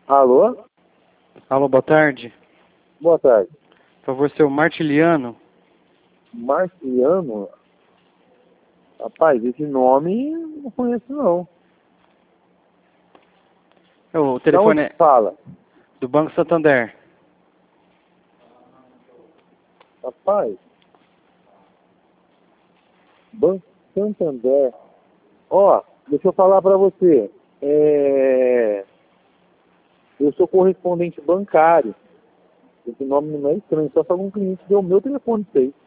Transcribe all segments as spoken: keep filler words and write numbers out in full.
Alô? Alô, boa tarde. Boa tarde. Por favor, seu Martiliano. Marciano? Rapaz, esse nome eu não conheço não. O Da telefone onde é fala? do Banco Santander. Rapaz, Banco Santander. Ó, deixa eu falar pra você. É... Eu sou correspondente bancário. Esse nome não é estranho, só se algum cliente deu o meu telefone pra vocês.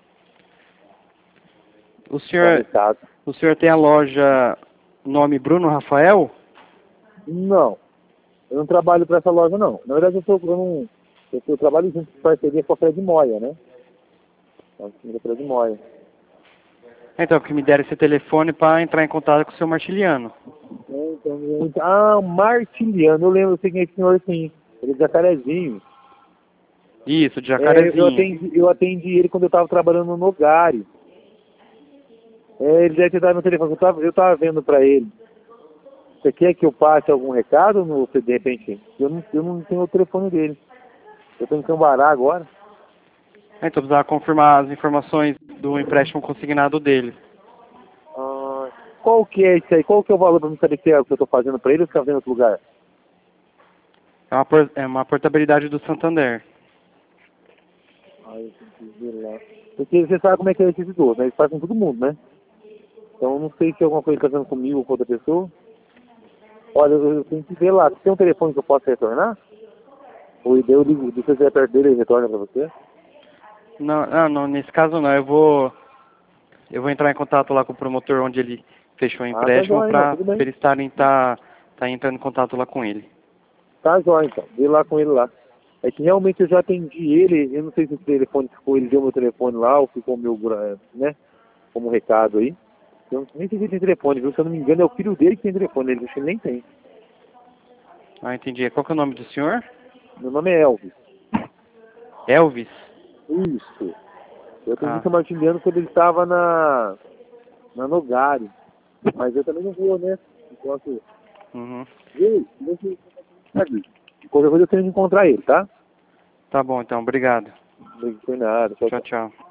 O Tá senhor, recado. o senhor tem a loja nome Bruno Rafael? Não, eu não trabalho para essa loja não. Na verdade eu, sou, eu, não, eu, eu trabalho junto com parceria com a Fred Moia, né? A Fred Moia. Então, que me deram esse telefone para entrar em contato com o seu Martiliano. É, então, eu- ah, Martiliano, eu lembro, eu sei quem é esse senhor sim. Ele é de Jacarezinho. Isso, de É, eu Jacarezinho. atendi, eu atendi ele quando eu estava trabalhando no Nogari. É, ele deve ter dado meu telefone, eu tava, eu tava vendo para ele. Você quer que eu passe algum recado no, de repente? Eu não, eu não tenho o telefone dele. Eu tô em Cambará agora. Então, precisava confirmar as informações do empréstimo consignado dele. Ah, qual que é isso aí? Qual que é o valor para me saber se é o que eu tô fazendo para ele ou se tá vendo em outro lugar? É uma, por- é uma portabilidade do Santander. Ah, eu tenho que ver lá. Porque você sabe como é que é esse idoso, né? Eles fazem com todo mundo, né? Então eu não sei se é alguma coisa que tá fazendo comigo ou com outra pessoa. Olha, eu, eu tenho que ver lá. Tem um telefone que eu posso retornar? Ou eu ligo, se você estiver perto dele, ele retorna para você? Não, não, não, nesse caso não. Eu vou, eu vou entrar em contato lá com o promotor onde ele fechou o Ah, tá empréstimo jóia, não, para tudo bem. eles estarem tá, tá entrando em contato lá com ele. Tá jóia, então. Vê lá com ele lá. É que realmente eu já atendi ele, eu não sei se o telefone ficou, ele deu meu telefone lá ou ficou meu, né, como recado aí. Eu nem sei se ele tem telefone, viu? Se eu não me engano é o filho dele que tem telefone, ele acho que ele nem tem. Ah, entendi. Qual que é o nome do senhor? Meu nome é Elvis. Elvis? Isso. Eu atendi Ah, o Martiniano quando ele estava na, na Nogari. Mas eu também não vou, né? Então, assim, uhum. ei, deixa eu... Qualquer coisa eu tenho que encontrar ele, tá? Tá bom, então. Obrigado. Não foi nada, tchau, Tchau, tchau. tchau.